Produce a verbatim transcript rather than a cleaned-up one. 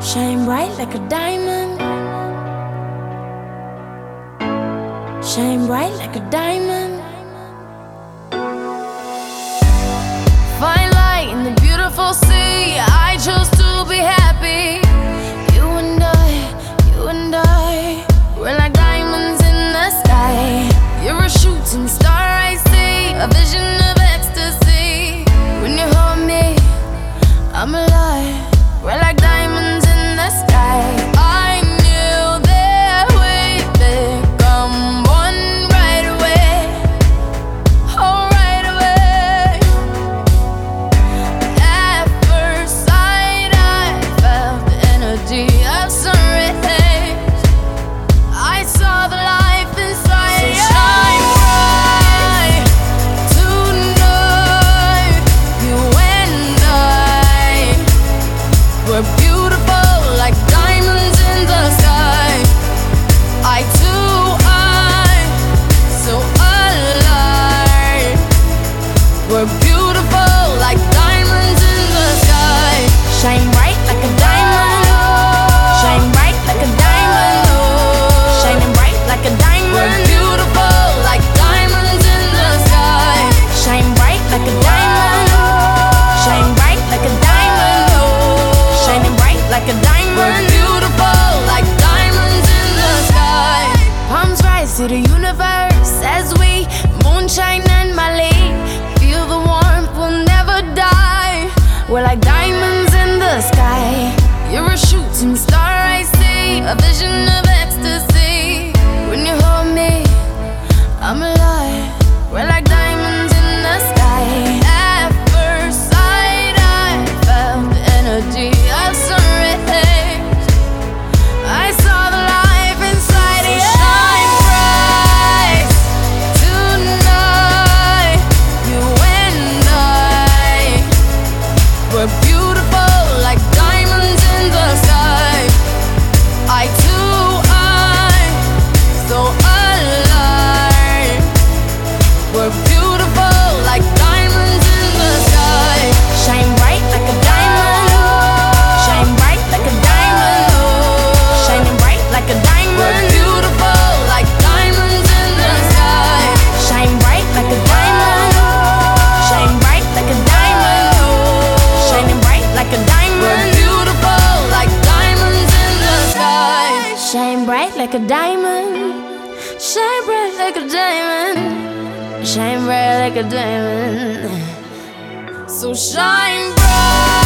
Shine bright like a diamond. Shine bright like a diamond. Find light in the beautiful sea. I chose to be happy. You and I, you and I, we're like diamonds in the sky. You're a shooting star, I see, a vision of ecstasy. When you hold me, I'm alive. We're like diamonds in the sky. I knew that we'd become one right away. Oh, right away. At first sight, I felt the energy of sun rays. I saw the life inside you. So shine bright tonight. You and I, we're beautiful like diamonds in the sky. I too, I, so alive. We're beautiful like diamonds in the sky. Shine bright like a diamond. Shine bright like a diamond. Shining bright like a diamond. We're beautiful like diamonds in the sky. Shine bright like a diamond. Shine bright like a diamond. Shining bright like a diamond. We're beautiful like diamonds in the sky. Palms rise to the universe as we moonshine and Mali. Feel the warmth, we'll never die. We're like diamonds in the sky. You're a shooting star, I see, a vision of ecstasy. When you hold me, I'm alive. We're like diamonds in the sky. At first sight, I felt the energy of sun rays. I saw the life inside you. Shine bright tonight. You and I, we're beautiful like diamonds in the sky. I too, I, so alive. We're beautiful like diamonds in the sky. Shine bright like a diamond. Shine bright like a diamond. Shining bright like a diamond. We're beautiful like diamonds in the sky. Shine bright like a diamond. Shine bright like a diamond. Shining bright like a diamond. We're beautiful like diamonds in the sky. Shine bright like a diamond. Shine bright like a diamond. Shine bright like a diamond. So shine bright.